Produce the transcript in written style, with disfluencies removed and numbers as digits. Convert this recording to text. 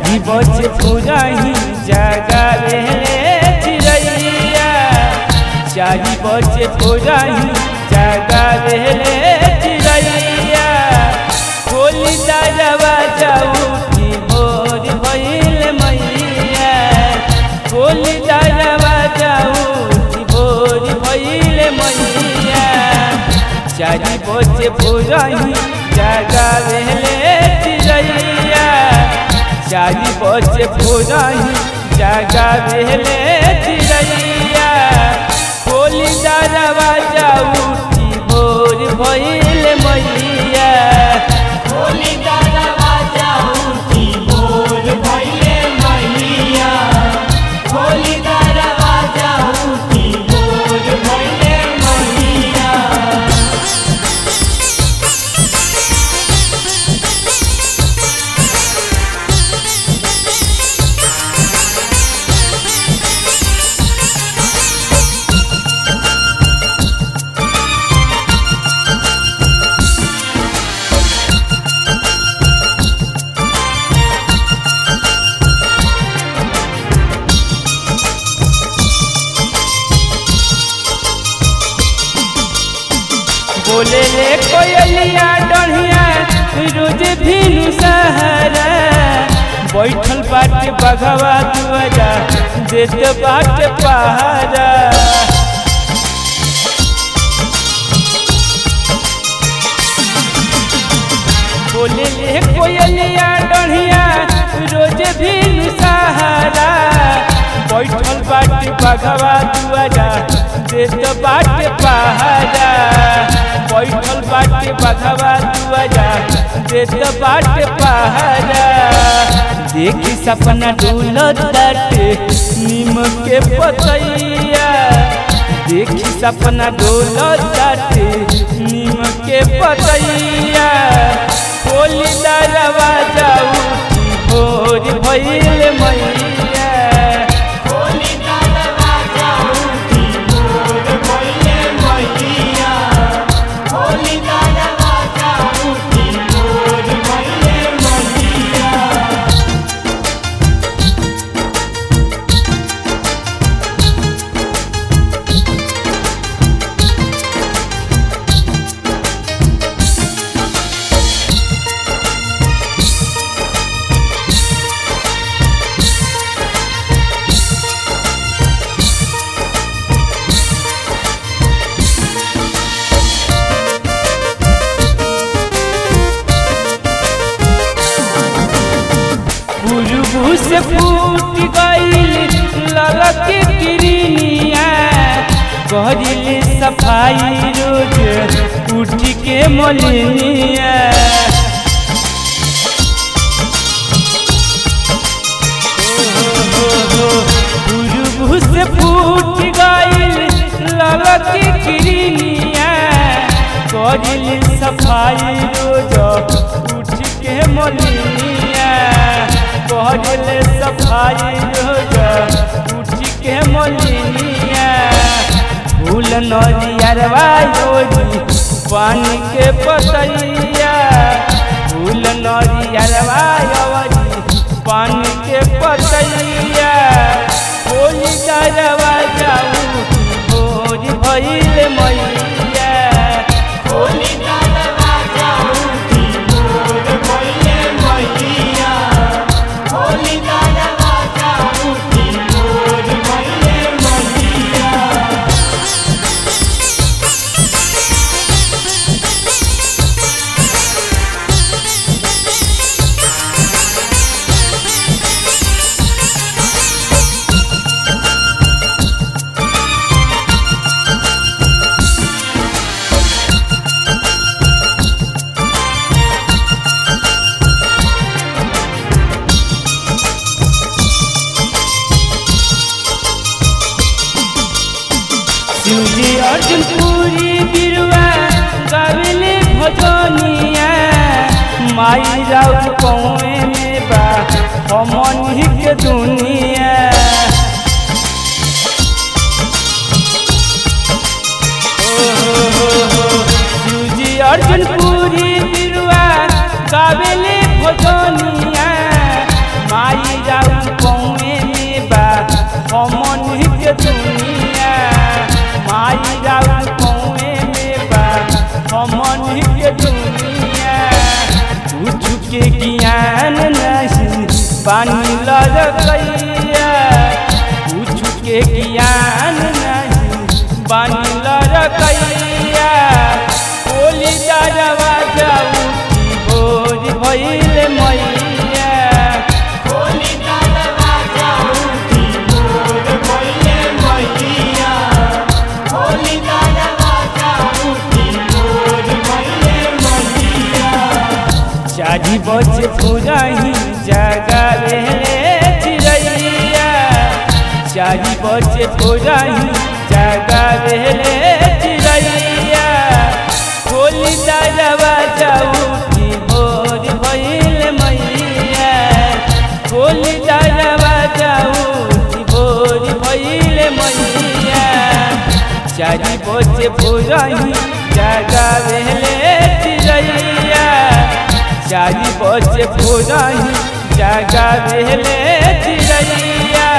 चारी बजे भोरही जगावे चिड़ैया चारी बजे भोरही जगावे चिड़ैया खोली दरवाजा उठी भोर भइल मैया खोली दरवाजा उठी भोर भइल मैया चारी बजे भोरही जगावे चिड़ैया चारी बजे भोरही जगावे चिड़ैया खोली दरवाजा उठी भोर भइल मैया खोली दरवाजा उठी भोर भइल मैया खोली दरवाजा उठी भोर भइल मैया। बोले ले कोयलिया डढ़िया रोज भीनु सहारा बैठल बाटे बघवा दुआरा देत बाटे पहारा बोले ले कोयलिया डढ़िया रोज भीनु सहारा बैठल बाटे बघवा दुआरा देत बाटे पहारा बैठल बाटे बघवा दुआरा देत बाटे पहारा देखी सपना डोलत बाटे नीम के पतैया देखी सपना डोलत बाटे नीम के पतैया खोली दरवाजा उठी भोर भइल मैया खोली दरवाजा उठी भोर भइल मैया खोली दरवाजा उठी भोर भइल मैया। बुलबुल से फूट गईल ललक किरनिया कहली सफाई रोज उठ के मलिनिया बुलबुल से फूट गईल ललक किरनिया कहली सफाई रोज उठ के मलिनिया कहले सफाई रोज उठ के मलिनिया फूल नरियरवा योजी पानी के पतैया फूल नरियरवा योजी पानी के पतैया खोली दरवाजा उठी भोर भइल मैया खोली दरवाजा उठी भोर भइल मैया खोली दरवाजा उठी भोर भइल मैया। शिवजी अर्जुन पूरी बिरुआ गावेले भजनिया माई राउत कौए में बा हमनी के दुनिया शिवजी अर्जुन पूरी बिरुआ गावेले भजनिया माई हमनी के दुनिया माई राउर कौए में बा हमनी के दुनिया कुछ के ज्ञान नहीं पानी लड़कैया कुछ के ज्ञान नहीं पानी लड़कैया बोली दारवा जाऊ की भोज भइल मैया होली दारवा जाऊ की भोर भइले मैया होली दारवा जाऊ की भोर भइले मैया 4 बजे पुरही जगावे चिड़ैया 4 बजे पुरही जगावे चिड़ैया होली दारवा जाऊ की भोर भइल मैया होली दारवा जाऊ की भोर भइल मैया 4 बजे पुरही जगावे चिड़ैया 4 बजे पुरही जगावे चिड़ैया